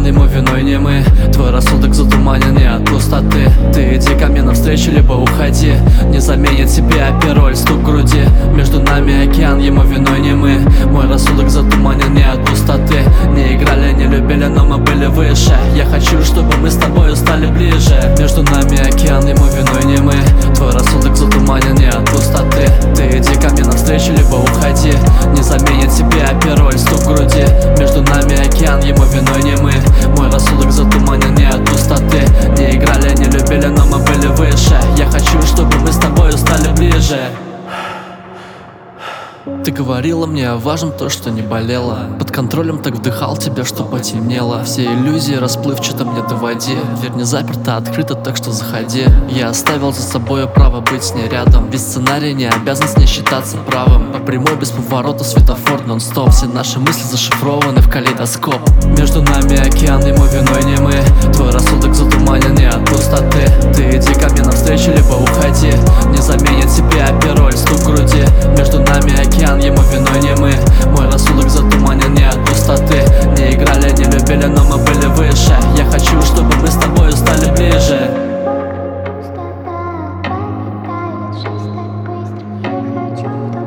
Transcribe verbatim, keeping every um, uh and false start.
океан, ему виной не мы. Твой рассудок затуманен не от пустоты. Ты иди ко мне навстречу, либо уходи. Не заменит тебя пироль, стук груди. Между нами океан, ему виной не мы. Мой рассудок затуманен не от пустоты. Не играли, не любили, но мы были выше. Я хочу, чтобы мы с тобой стали ближе. Между нами океан, ему виной не мы. Твой рассудок затуманен не от пустоты. Ты иди ко мне навстречу, либо уходи. Не заменит тебя пироль, стук груди. Между нами океан, ему виной не мы. Мой рассудок затуманен не от пустоты. Не играли, не любили, но мы были выше. Я хочу, чтобы мы с тобой стали ближе. Ты говорила мне о важном, то, что не болело. Под контролем так вдыхал тебя, что потемнело. Все иллюзии расплывчато мне доводи. Дверь не заперта, открыта, так что заходи. Я оставил за собой право быть с ней рядом. Без сценария не обязан с ней считаться правым. По прямой без поворота светофор нон-стоп. Все наши мысли зашифрованы в калейдоскоп. Между нами океан, ему виной не мы. Твой рассудок затуманен не от пустоты. Ты иди ко мне навстречу, либо уходи. Не заменит тебя пироль, стук груди. Между нами океан, ему виной не мы. Мой рассудок затуманен не от пустоты. Не играли, не любили, но мы были выше. Я хочу, чтобы мы с тобой стали ближе. Пустота промелькает, жизнь так быстро. Я хочу